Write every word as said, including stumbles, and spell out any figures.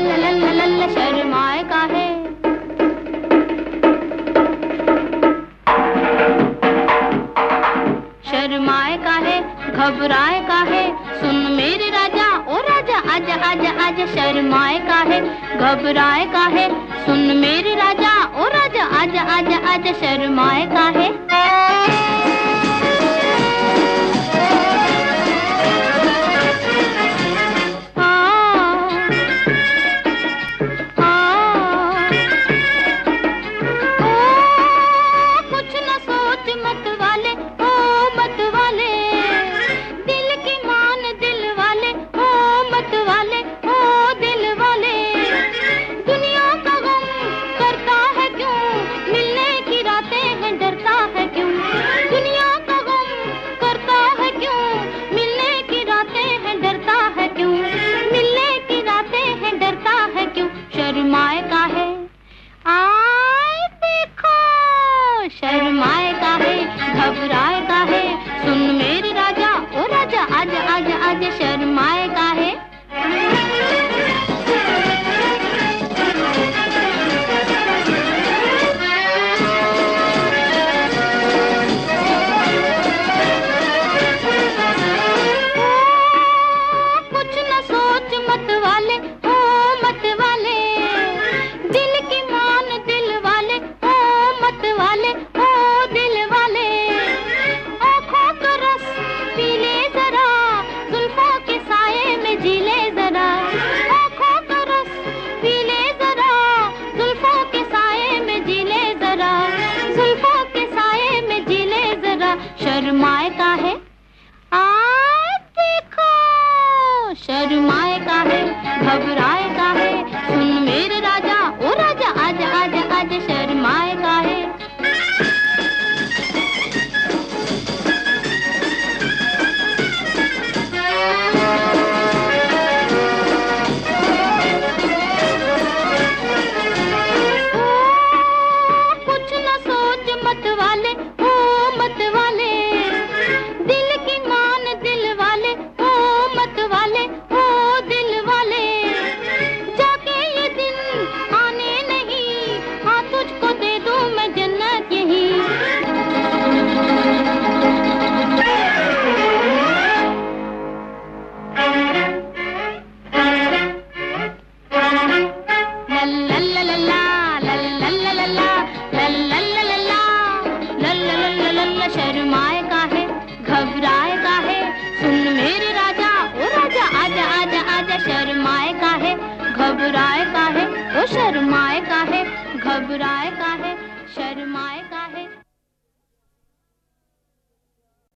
लल्ला लल्ला लल्ला शर्माए का है। शर्माए का है, घबराए का है, सुन मेरे राजा, ओ राजा आजा आजा आजा। शर्माए का है, घबराए का है, सुन मेरे राजा, ओ राजा आजा आजा आजा। शर्माए का है। शर्माए का है, आए देखो। शर्माए का है, घबराए का है, सुन मेरे राजा, ओ राजा आजा आजा आजा। शर्माए का है। कुछ न सोच मत वाले, ओ मत वाले, दिल की मान दिल वाले, ओ मत वाले, ओ दिल वाले। आँखों का रस पी ले जरा, जुल्फों के साये में जी ले जरा। आँखों का रस पी ले जरा, जुल्फों के साये में जी ले जरा, जुल्फों के साये में जी ले जरा। शर्माए का है, आए देखो। शर्माए का है, घबराए का है, सुन मेरे राजा, ओ राजा आजा आजा आजा। शर्माए का है। ओ कुछ न सोच मत वाले, ओ मत वाले, दिल की मान दिल वाले, ओ मत वाले, ओ दिल वाले। जाके ये दिन आने नहीं, हाँ तुझको दे दूं मैं जन्नत यही। लल्ला लल्ला लल्ला लल्ला लल्ला लल्ला लल्ला लल्ला लल्ला। शर्माए का है, घबराए का है, सुन मेरे राजा, ओ राजा आजा आजा आजा। शर्माए का है, घबराए का है, ओ शर्माए का है, घबराए का है, शर्माए का है।